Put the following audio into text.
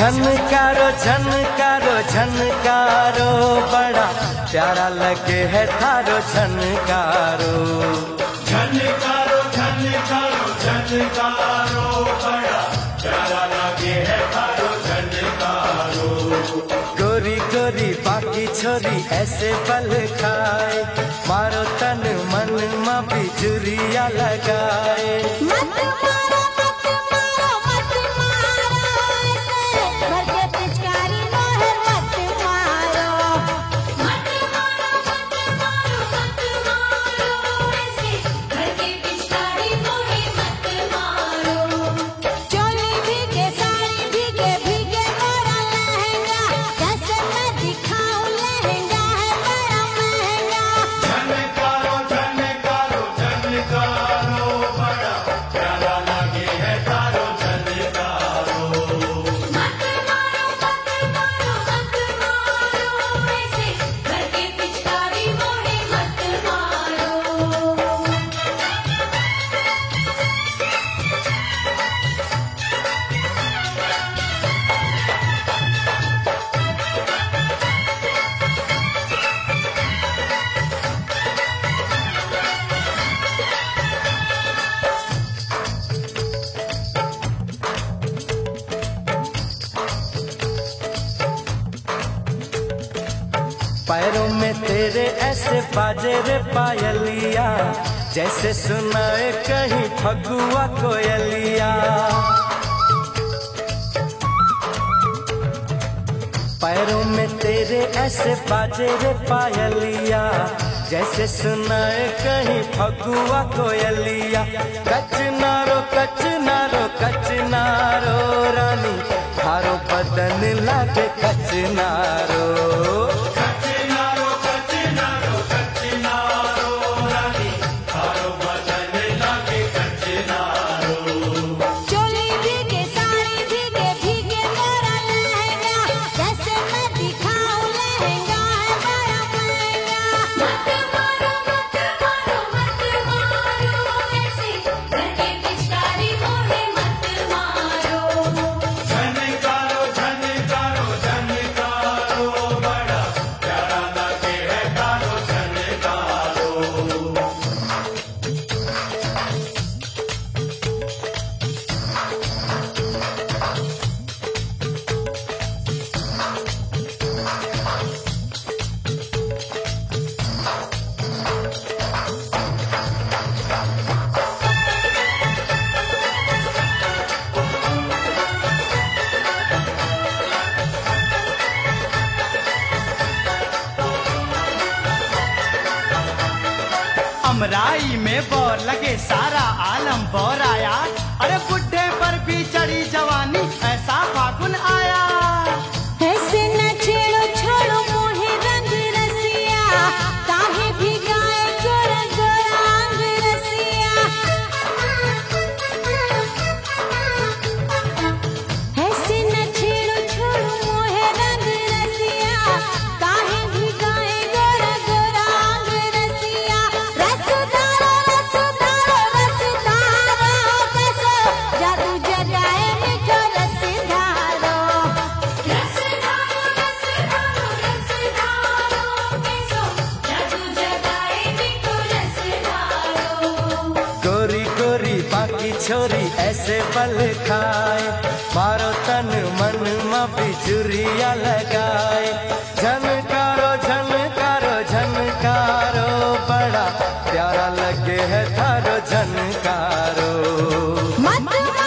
झनकारो झनकारो झनकारो बड़ा प्यारा लगे है थारो झनकारो। झनकारो झनकारो झनकारो बड़ा प्यारा लगे है थारो झनकारो। गोरी गोरी बाकी छोरी ऐसे बल खाए, मारो तन मन मा बिजुरिया लगाए। मत मारो मत मारो मत मारो ऐसे भर के पिचकारी मोहे मत मारो। मत मारो मत मारो मत मारो ऐसे भर के पिचकारी मोहे मत मारो। चोली भीगे साड़ी भीगे भीगे मोरा लहंगा, कैसे मैं दिखाऊं लहंगा है बड़ा महंगा। झनकारो झनकारो झनकारो बड़ा प्यारा लगे है थारो झनकारो। मत मारो मत मारो मत मारो ऐसे घर के पिचकारी मोहे मत मारो। पैरों में तेरे ऐसे बाजे रे पायलिया, जैसे सुनाए कहीं फगुआ कोयलिया। पैरों में तेरे ऐसे बाजे रे पायलिया, जैसे सुनाए कहीं फगुआ कोयलिया। कचनारो कचनारो कचनारो रानी, थारो बदन लागे कचनारो। कचनारो कचनारो कचनारो रानी, थारो बदन लागे कचनारो। चोली भीगे साड़ी भीगे भीगे मोरा लहंगा, कैसे मैं दिखाऊं लहंगा है बड़ा महंगा। मत मारो मत मारो मत मारो ऐसे घर के पिचकारी मोहे मत मारो। झनकारो झनकारो झनकारो बड़ा प्यारा लगे है थारो झनकारो। अमराई में बोर लगे सारा आलम बोर आया, अरे बुढ़े पर भी चढ़ी जवानी ऐसा फागुन आया। ऐसे न छेड़ो छोड़ो मोहे रंग रसिया, काहे भिगाए गोरा गोरा अंग रसिया। ऐसे न छेड़ो छोड़ो मोहे रंग रसिया, काहे भिगाए गोरा गोरा अंग रसिया। रसदारो रसदारो रसदारो कैसो जादू जगाए मिठो रसदारो। रसदारो रसदारो रसदारो कैसो जादू जगाए मिठो रसदारो। गोरी गोरी बाकी छोरी ऐसे बल खाए, मारो तन मन मा बिजुरिया लगाए। झनकारो झनकारो झनकारो बड़ा प्यारा लगे है थारो झनकारो। मत